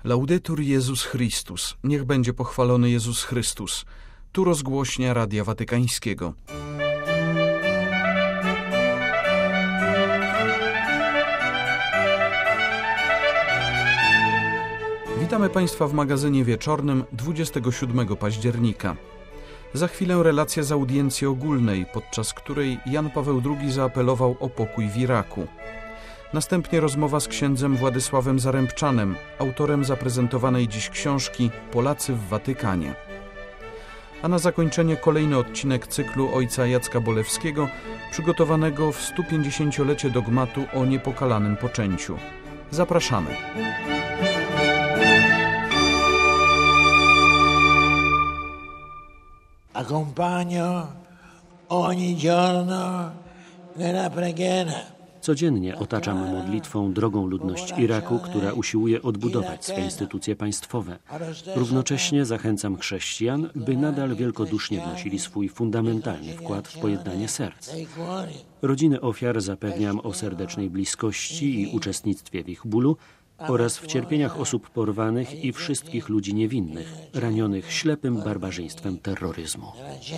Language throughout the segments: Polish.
Laudetur Jezus Chrystus. Niech będzie pochwalony Jezus Chrystus. Tu rozgłośnia Radia Watykańskiego. Witamy Państwa w magazynie wieczornym 27 października. Za chwilę relacja z audiencji ogólnej, podczas której Jan Paweł II zaapelował o pokój w Iraku. Następnie rozmowa z księdzem Władysławem Zarębczanem, autorem zaprezentowanej dziś książki Polacy w Watykanie. A na zakończenie kolejny odcinek cyklu ojca Jacka Bolewskiego, przygotowanego w 150-lecie dogmatu o niepokalanym poczęciu. Zapraszamy. Accompagno ogni giorno nella preghiera. Codziennie otaczam modlitwą drogą ludność Iraku, która usiłuje odbudować swe instytucje państwowe. Równocześnie zachęcam chrześcijan, by nadal wielkodusznie wnosili swój fundamentalny wkład w pojednanie serc. Rodziny ofiar zapewniam o serdecznej bliskości i uczestnictwie w ich bólu oraz w cierpieniach osób porwanych i wszystkich ludzi niewinnych, ranionych ślepym barbarzyństwem terroryzmu.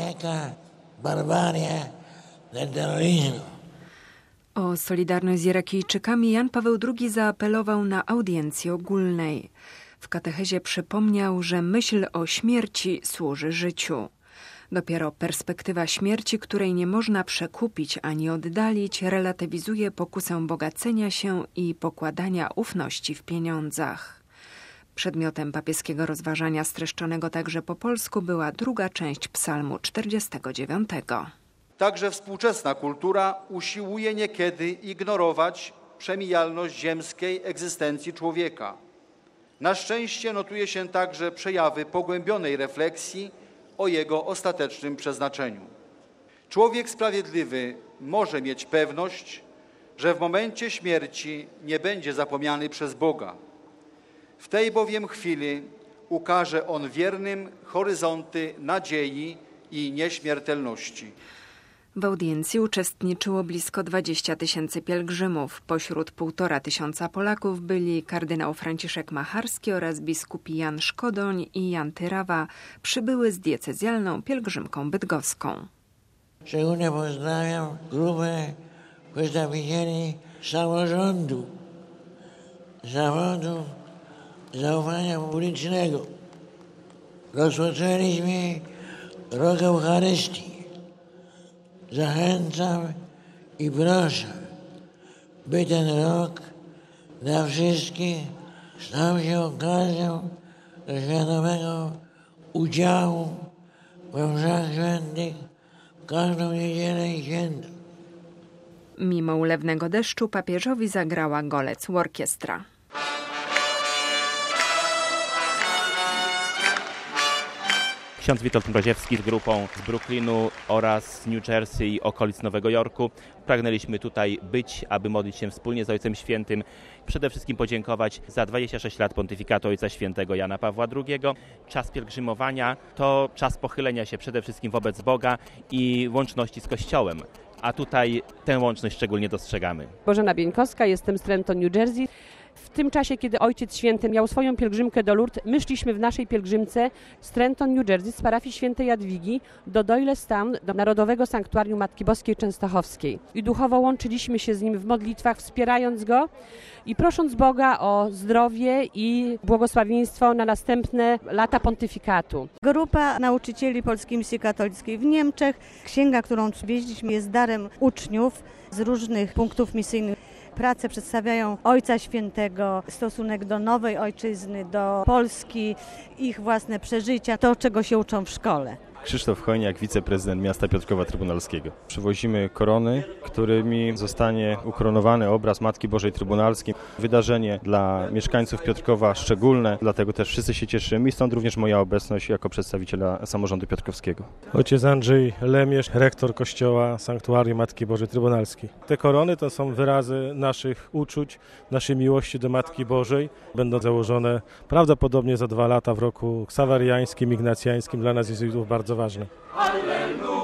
O solidarność z Irakijczykami Jan Paweł II zaapelował na audiencji ogólnej. W katechezie przypomniał, że myśl o śmierci służy życiu. Dopiero perspektywa śmierci, której nie można przekupić ani oddalić, relatywizuje pokusę bogacenia się i pokładania ufności w pieniądzach. Przedmiotem papieskiego rozważania streszczonego także po polsku była druga część psalmu 49. Także współczesna kultura usiłuje niekiedy ignorować przemijalność ziemskiej egzystencji człowieka. Na szczęście notuje się także przejawy pogłębionej refleksji o jego ostatecznym przeznaczeniu. Człowiek sprawiedliwy może mieć pewność, że w momencie śmierci nie będzie zapomniany przez Boga. W tej bowiem chwili ukaże On wiernym horyzonty nadziei i nieśmiertelności. W audiencji uczestniczyło blisko 20 000 pielgrzymów. Pośród 1500 Polaków byli kardynał Franciszek Macharski oraz biskupi Jan Szkodoń i Jan Tyrawa. Przybyły z diecezjalną pielgrzymką bydgoską. Szczególnie pozdrawiam grupę przedstawicieli samorządu, zawodu zaufania publicznego. Rozpoczęliśmy rok Eucharystii. Zachęcam i proszę, by ten rok dla wszystkich stał się okazją do świadomego udziału we mszach świętych w każdą niedzielę i święto. Mimo ulewnego deszczu papieżowi zagrała Golec Orkiestra. Ksiądz Witold Mroziewski z grupą z Brooklynu oraz z New Jersey i okolic Nowego Jorku. Pragnęliśmy tutaj być, aby modlić się wspólnie z Ojcem Świętym. Przede wszystkim podziękować za 26 lat pontyfikatu Ojca Świętego Jana Pawła II. Czas pielgrzymowania to czas pochylenia się przede wszystkim wobec Boga i łączności z Kościołem. A tutaj tę łączność szczególnie dostrzegamy. Bożena Bieńkowska, jestem z Trenton, New Jersey. W tym czasie, kiedy Ojciec Święty miał swoją pielgrzymkę do Lourdes, my szliśmy w naszej pielgrzymce z Trenton, New Jersey, z parafii świętej Jadwigi do Doylestown, do Narodowego Sanktuarium Matki Boskiej Częstochowskiej. I duchowo łączyliśmy się z nim w modlitwach, wspierając go i prosząc Boga o zdrowie i błogosławieństwo na następne lata pontyfikatu. Grupa nauczycieli Polskiej Misji Katolickiej w Niemczech. Księga, którą przywieźliśmy, jest darem uczniów z różnych punktów misyjnych. Prace przedstawiają Ojca Świętego, stosunek do nowej ojczyzny, do Polski, ich własne przeżycia, to czego się uczą w szkole. Krzysztof Chojniak, wiceprezydent miasta Piotrkowa Trybunalskiego. Przywozimy korony, którymi zostanie ukoronowany obraz Matki Bożej Trybunalskiej. Wydarzenie dla mieszkańców Piotrkowa szczególne, dlatego też wszyscy się cieszymy i stąd również moja obecność jako przedstawiciela samorządu piotrkowskiego. Ojciec Andrzej Lemierz, rektor kościoła Sanktuarium Matki Bożej Trybunalskiej. Te korony to są wyrazy naszych uczuć, naszej miłości do Matki Bożej. Będą założone prawdopodobnie za 2 lata w roku ksaweriańskim, ignacjańskim. Dla nas jezuitów bardzo ważne.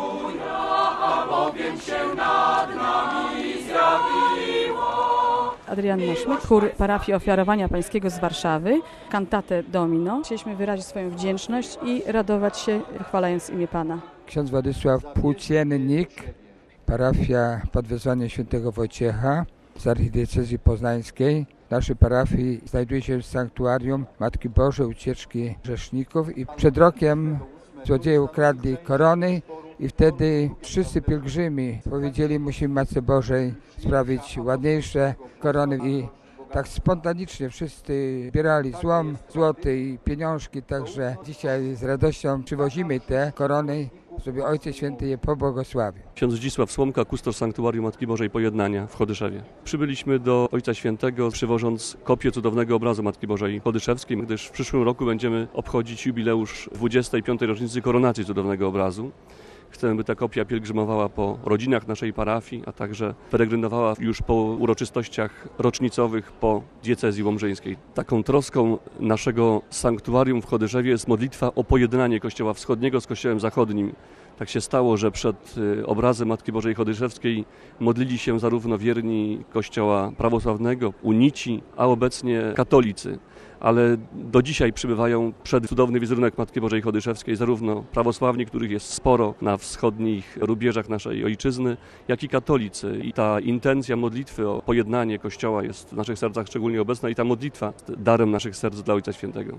Alleluja, a bowiem się nad nami zjawiło. Adrianna Szmyt, chór parafii Ofiarowania Pańskiego z Warszawy, kantatę Domino. Chcieliśmy wyrazić swoją wdzięczność i radować się, chwalając imię Pana. Ksiądz Władysław Płóciennik, parafia pod wezwaniem świętego Wojciecha z archidiecezji poznańskiej. W naszej parafii znajduje się sanktuarium Matki Bożej Ucieczki Grzeszników i przed rokiem złodzieje ukradli korony i wtedy wszyscy pielgrzymi powiedzieli, musimy Matce Bożej sprawić ładniejsze korony i tak spontanicznie wszyscy zbierali złom, złoty i pieniążki, także dzisiaj z radością przywozimy te korony, żeby Ojciec Święty je pobłogosławił. Ksiądz Zdzisław Słomka, kustosz Sanktuarium Matki Bożej Pojednania w Chodyszewie. Przybyliśmy do Ojca Świętego, przywożąc kopię cudownego obrazu Matki Bożej Chodyszewskiej, gdyż w przyszłym roku będziemy obchodzić jubileusz 25. rocznicy koronacji cudownego obrazu. Chcemy, by ta kopia pielgrzymowała po rodzinach naszej parafii, a także peregrynowała już po uroczystościach rocznicowych po diecezji łomżyńskiej. Taką troską naszego sanktuarium w Chodyszewie jest modlitwa o pojednanie Kościoła Wschodniego z Kościołem Zachodnim. Tak się stało, że przed obrazem Matki Bożej Chodyszewskiej modlili się zarówno wierni Kościoła prawosławnego, unici, a obecnie katolicy. Ale do dzisiaj przybywają przed cudowny wizerunek Matki Bożej Chodyszewskiej zarówno prawosławni, których jest sporo na wschodnich rubieżach naszej ojczyzny, jak i katolicy. I ta intencja modlitwy o pojednanie Kościoła jest w naszych sercach szczególnie obecna i ta modlitwa jest darem naszych serc dla Ojca Świętego.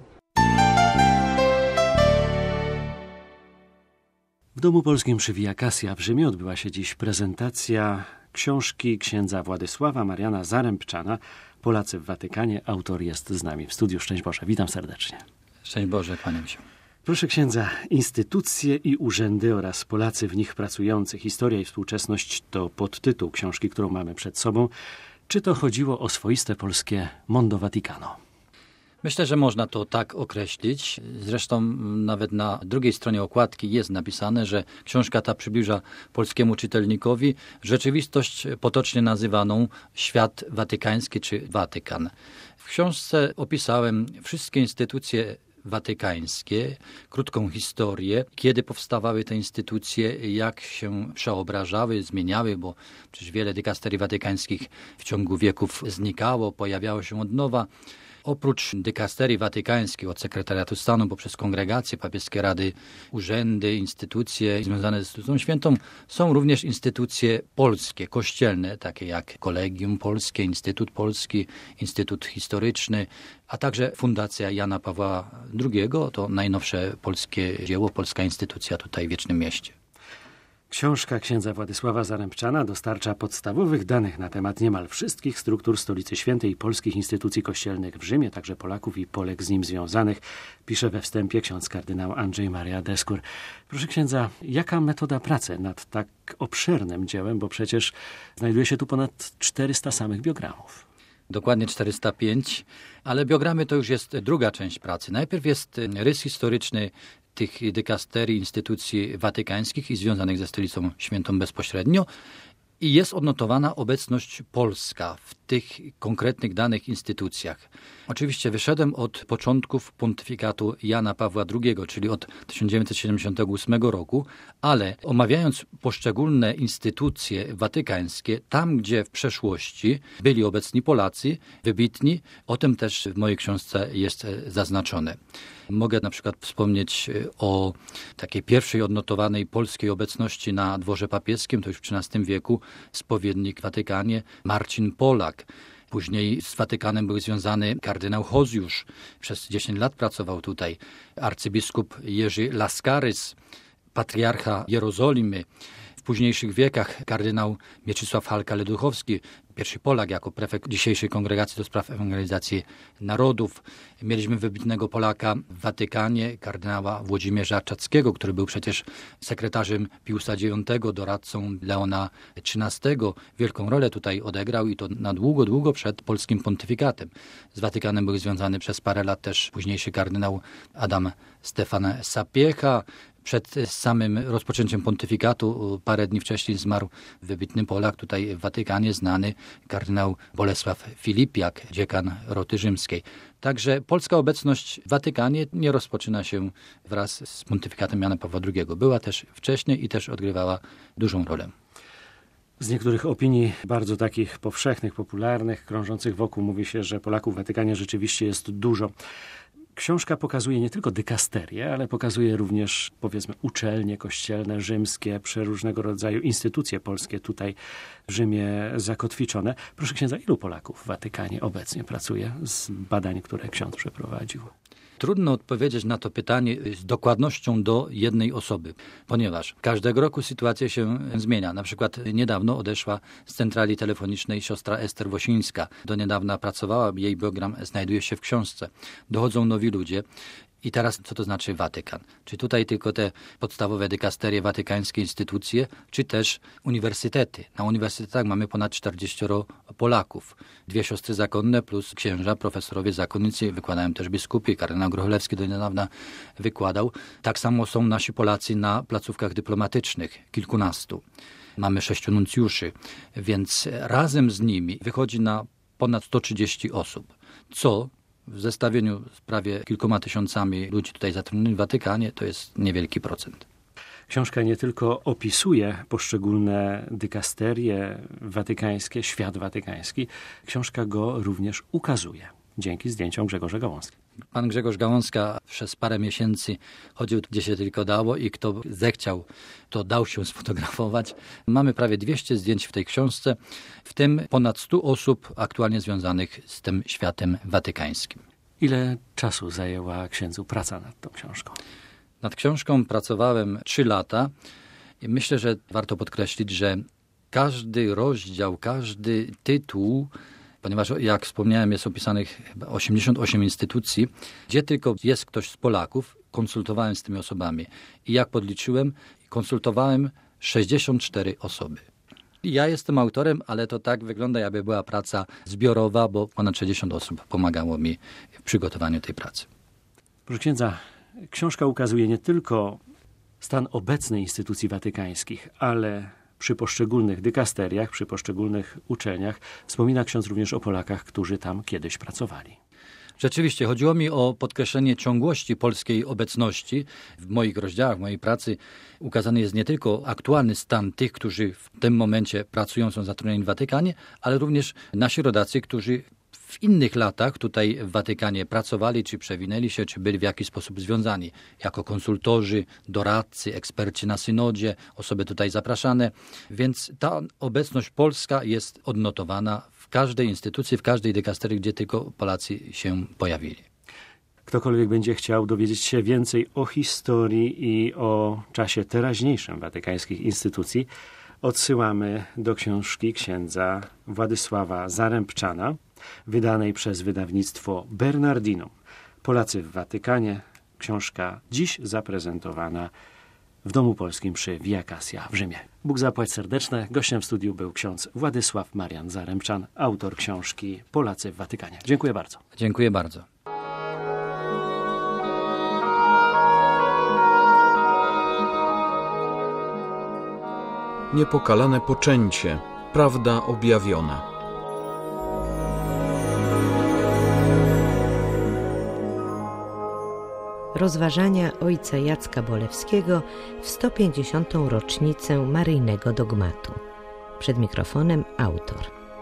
W Domu Polskim przy Via Cassia w Rzymie odbyła się dziś prezentacja książki księdza Władysława Mariana Zarębczana Polacy w Watykanie. Autor jest z nami w studiu. Szczęść Boże, witam serdecznie. Szczęść Boże, kłaniam się. Proszę księdza, instytucje i urzędy oraz Polacy w nich pracujący, historia i współczesność to podtytuł książki, którą mamy przed sobą. Czy to chodziło o swoiste polskie Mondo Vaticano? Myślę, że można to tak określić. Zresztą nawet na drugiej stronie okładki jest napisane, że książka ta przybliża polskiemu czytelnikowi rzeczywistość potocznie nazywaną świat watykański czy Watykan. W książce opisałem wszystkie instytucje watykańskie, krótką historię, kiedy powstawały te instytucje, jak się przeobrażały, zmieniały, bo przecież wiele dykasterii watykańskich w ciągu wieków znikało, pojawiało się od nowa. Oprócz dykasterii watykańskiej, od sekretariatu stanu poprzez kongregacje, papieskie rady, urzędy, instytucje związane z Instytucją Świętą, są również instytucje polskie, kościelne, takie jak Kolegium Polskie, Instytut Polski, Instytut Historyczny, a także Fundacja Jana Pawła II, to najnowsze polskie dzieło, polska instytucja tutaj w Wiecznym Mieście. Książka księdza Władysława Zarębczana dostarcza podstawowych danych na temat niemal wszystkich struktur Stolicy Świętej i polskich instytucji kościelnych w Rzymie, także Polaków i Polek z nim związanych, pisze we wstępie ksiądz kardynał Andrzej Maria Deskur. Proszę księdza, jaka metoda pracy nad tak obszernym dziełem, bo przecież znajduje się tu ponad 400 samych biogramów. Dokładnie 405, ale biogramy to już jest druga część pracy. Najpierw jest rys historyczny tych dykasterii, instytucji watykańskich i związanych ze Stolicą Świętą bezpośrednio i jest odnotowana obecność polska w tych konkretnych danych instytucjach. Oczywiście wyszedłem od początków pontyfikatu Jana Pawła II, czyli od 1978 roku, ale omawiając poszczególne instytucje watykańskie, tam gdzie w przeszłości byli obecni Polacy, wybitni, o tym też w mojej książce jest zaznaczone. Mogę na przykład wspomnieć o takiej pierwszej odnotowanej polskiej obecności na dworze papieskim, to już w XIII wieku, spowiednik w Watykanie, Marcin Polak. Później z Watykanem był związany kardynał Hozjusz. Przez 10 lat pracował tutaj. Arcybiskup Jerzy Laskarys, patriarcha Jerozolimy. W późniejszych wiekach kardynał Mieczysław Halka-Leduchowski, pierwszy Polak jako prefekt dzisiejszej Kongregacji do Spraw Ewangelizacji Narodów. Mieliśmy wybitnego Polaka w Watykanie, kardynała Włodzimierza Czackiego, który był przecież sekretarzem Piusa IX, doradcą Leona XIII. Wielką rolę tutaj odegrał i to na długo, długo przed polskim pontyfikatem. Z Watykanem był związany przez parę lat też późniejszy kardynał Adam Stefan Sapiecha. Przed samym rozpoczęciem pontyfikatu, parę dni wcześniej zmarł wybitny Polak tutaj w Watykanie, znany kardynał Bolesław Filipiak, dziekan Roty Rzymskiej. Także polska obecność w Watykanie nie rozpoczyna się wraz z pontyfikatem Jana Pawła II. Była też wcześniej i też odgrywała dużą rolę. Z niektórych opinii bardzo takich powszechnych, popularnych, krążących wokół mówi się, że Polaków w Watykanie rzeczywiście jest dużo. Książka pokazuje nie tylko dykasterię, ale pokazuje również, powiedzmy, uczelnie kościelne, rzymskie, przeróżnego rodzaju instytucje polskie tutaj w Rzymie zakotwiczone. Proszę księdza, ilu Polaków w Watykanie obecnie pracuje z badań, które ksiądz przeprowadził? Trudno odpowiedzieć na to pytanie z dokładnością do jednej osoby, ponieważ każdego roku sytuacja się zmienia. Na przykład niedawno odeszła z centrali telefonicznej siostra Ester Wosińska. Do niedawna pracowała, jej biogram znajduje się w książce. Dochodzą nowi ludzie. I teraz co to znaczy Watykan? Czy tutaj tylko te podstawowe dykasterie, watykańskie instytucje, czy też uniwersytety? Na uniwersytetach mamy ponad 40 Polaków. 2 siostry zakonne plus księża, profesorowie zakonnicy, wykładają też biskupi. Kardynał Grocholewski do niedawna wykładał. Tak samo są nasi Polacy na placówkach dyplomatycznych, kilkunastu. Mamy 6 nuncjuszy, więc razem z nimi wychodzi na ponad 130 osób, co w zestawieniu z prawie kilkoma tysiącami ludzi tutaj zatrudnionych w Watykanie to jest niewielki procent. Książka nie tylko opisuje poszczególne dykasterie watykańskie, świat watykański, książka go również ukazuje dzięki zdjęciom Grzegorza Gałązki. Pan Grzegorz Gałązka przez parę miesięcy chodził gdzie się tylko dało i kto zechciał, to dał się sfotografować. Mamy prawie 200 zdjęć w tej książce, w tym ponad 100 osób aktualnie związanych z tym światem watykańskim. Ile czasu zajęła księdzu praca nad tą książką? Nad książką pracowałem 3 lata i myślę, że warto podkreślić, że każdy rozdział, każdy tytuł, ponieważ jak wspomniałem jest opisanych chyba 88 instytucji, gdzie tylko jest ktoś z Polaków, konsultowałem z tymi osobami. I jak podliczyłem, konsultowałem 64 osoby. Ja jestem autorem, ale to tak wygląda, jakby była praca zbiorowa, bo ponad 60 osób pomagało mi w przygotowaniu tej pracy. Proszę księdza, książka ukazuje nie tylko stan obecny instytucji watykańskich, ale przy poszczególnych dykasteriach, przy poszczególnych uczelniach wspomina ksiądz również o Polakach, którzy tam kiedyś pracowali. Rzeczywiście, chodziło mi o podkreślenie ciągłości polskiej obecności. W moich rozdziałach, w mojej pracy ukazany jest nie tylko aktualny stan tych, którzy w tym momencie pracują, są zatrudnieni w Watykanie, ale również nasi rodacy, którzy w innych latach tutaj w Watykanie pracowali, czy przewinęli się, czy byli w jakiś sposób związani. Jako konsultorzy, doradcy, eksperci na synodzie, osoby tutaj zapraszane. Więc ta obecność polska jest odnotowana w każdej instytucji, w każdej dykasterii, gdzie tylko Polacy się pojawili. Ktokolwiek będzie chciał dowiedzieć się więcej o historii i o czasie teraźniejszym watykańskich instytucji, odsyłamy do książki księdza Władysława Zarębczana, wydanej przez wydawnictwo Bernardinum. Polacy w Watykanie. Książka dziś zaprezentowana w Domu Polskim przy Via Cassia w Rzymie. Bóg zapłać serdeczne. Gościem w studiu był ksiądz Władysław Marian Zarębczan, autor książki Polacy w Watykanie. Dziękuję bardzo. Dziękuję bardzo. Niepokalane poczęcie. Prawda objawiona. Rozważania ojca Jacka Bolewskiego w 150. rocznicę maryjnego dogmatu. Przed mikrofonem autor.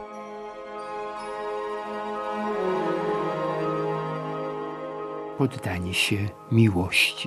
Poddanie się miłości.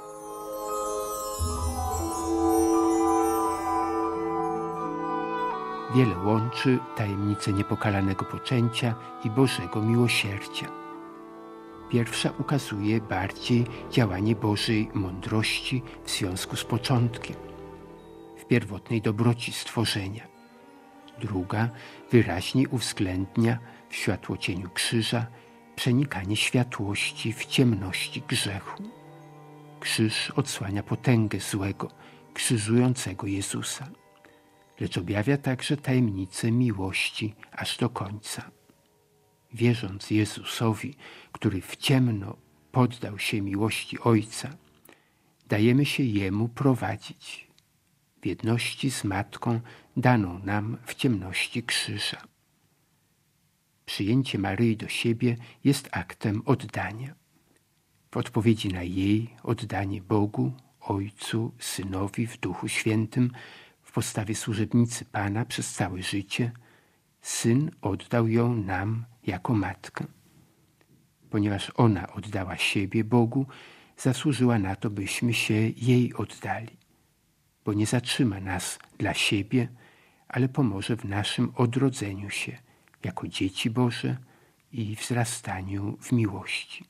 Wiele łączy tajemnicę niepokalanego poczęcia i Bożego miłosierdzia. Pierwsza ukazuje bardziej działanie Bożej mądrości w związku z początkiem, w pierwotnej dobroci stworzenia. Druga wyraźniej uwzględnia w światłocieniu krzyża przenikanie światłości w ciemności grzechu. Krzyż odsłania potęgę złego, krzyżującego Jezusa, lecz objawia także tajemnicę miłości aż do końca. Wierząc Jezusowi, który w ciemno poddał się miłości Ojca, dajemy się Jemu prowadzić w jedności z Matką daną nam w ciemności krzyża. Przyjęcie Maryi do siebie jest aktem oddania. W odpowiedzi na jej oddanie Bogu, Ojcu, Synowi w Duchu Świętym, w postawie służebnicy Pana przez całe życie, Syn oddał ją nam jako matkę. Ponieważ ona oddała siebie Bogu, zasłużyła na to, byśmy się jej oddali, bo nie zatrzyma nas dla siebie, ale pomoże w naszym odrodzeniu się jako dzieci Boże i wzrastaniu w miłości.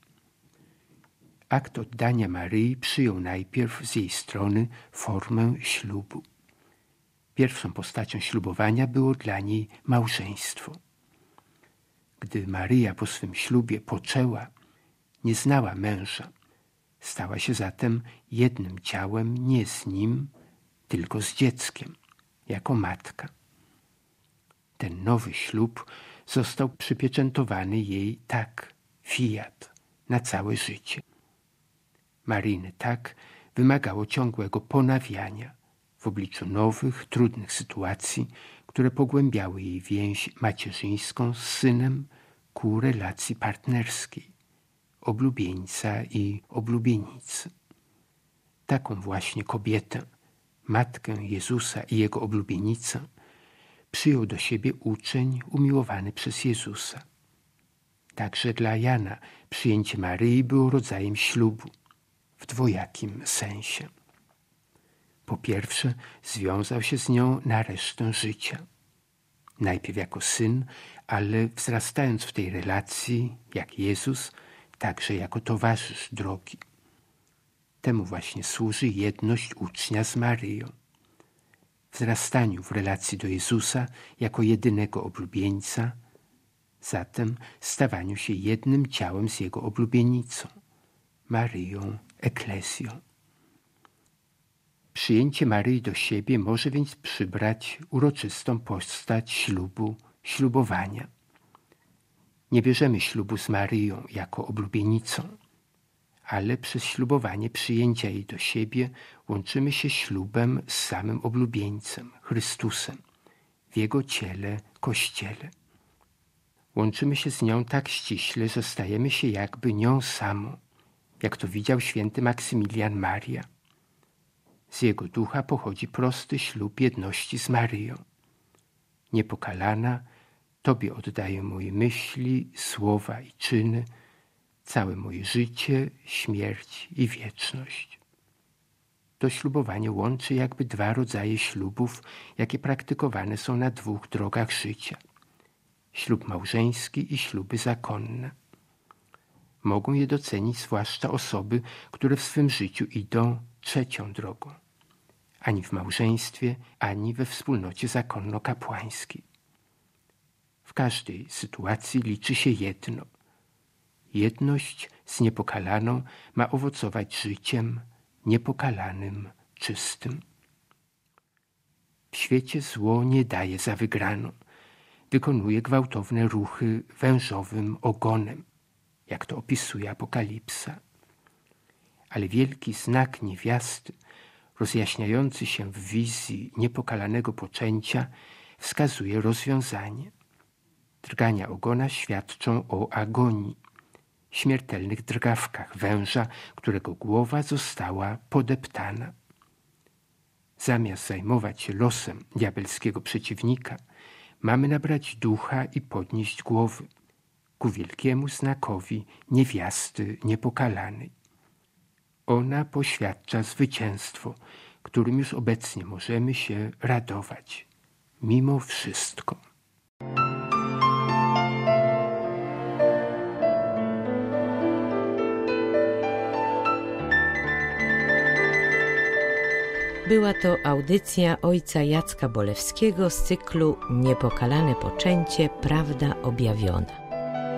Akt oddania Maryi przyjął najpierw z jej strony formę ślubu. Pierwszą postacią ślubowania było dla niej małżeństwo. Gdy Maryja po swym ślubie poczęła, nie znała męża. Stała się zatem jednym ciałem nie z nim, tylko z dzieckiem, jako matka. Ten nowy ślub został przypieczętowany jej tak, fiat, na całe życie. Maryjny tak wymagało ciągłego ponawiania w obliczu nowych, trudnych sytuacji, które pogłębiały jej więź macierzyńską z synem ku relacji partnerskiej, oblubieńca i oblubienicy. Taką właśnie kobietę, matkę Jezusa i jego oblubienicę, przyjął do siebie uczeń umiłowany przez Jezusa. Także dla Jana przyjęcie Maryi było rodzajem ślubu w dwojakim sensie. Po pierwsze, związał się z nią na resztę życia. Najpierw jako syn, ale wzrastając w tej relacji, jak Jezus, także jako towarzysz drogi. Temu właśnie służy jedność ucznia z Maryją. Wzrastaniu w relacji do Jezusa jako jedynego oblubieńca, zatem stawaniu się jednym ciałem z Jego oblubienicą, Maryją Eklezją. Przyjęcie Maryi do siebie może więc przybrać uroczystą postać ślubu, ślubowania. Nie bierzemy ślubu z Maryją jako oblubienicą, ale przez ślubowanie przyjęcia jej do siebie łączymy się ślubem z samym oblubieńcem, Chrystusem, w Jego ciele, Kościele. Łączymy się z nią tak ściśle, że stajemy się jakby nią samą, jak to widział święty Maksymilian Maria. Z jego ducha pochodzi prosty ślub jedności z Maryją. Niepokalana, Tobie oddaję moje myśli, słowa i czyny, całe moje życie, śmierć i wieczność. To ślubowanie łączy jakby dwa rodzaje ślubów, jakie praktykowane są na dwóch drogach życia. Ślub małżeński i śluby zakonne. Mogą je docenić zwłaszcza osoby, które w swym życiu idą trzecią drogą. Ani w małżeństwie, ani we wspólnocie zakonno-kapłańskiej. W każdej sytuacji liczy się jedno. Jedność z niepokalaną ma owocować życiem niepokalanym, czystym. W świecie zło nie daje za wygraną. Wykonuje gwałtowne ruchy wężowym ogonem, jak to opisuje Apokalipsa. Ale wielki znak niewiasty, rozjaśniający się w wizji niepokalanego poczęcia, wskazuje rozwiązanie. Drgania ogona świadczą o agonii, śmiertelnych drgawkach węża, którego głowa została podeptana. Zamiast zajmować się losem diabelskiego przeciwnika, mamy nabrać ducha i podnieść głowy ku wielkiemu znakowi niewiasty niepokalanej. Ona poświadcza zwycięstwo, którym już obecnie możemy się radować, mimo wszystko. Była to audycja ojca Jacka Bolewskiego z cyklu Niepokalane poczęcie, prawda objawiona.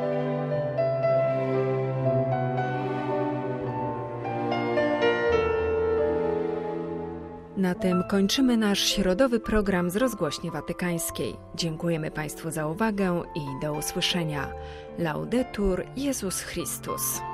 Na tym kończymy nasz środowy program z Rozgłośni Watykańskiej. Dziękujemy Państwu za uwagę i do usłyszenia. Laudetur Jezus Chrystus.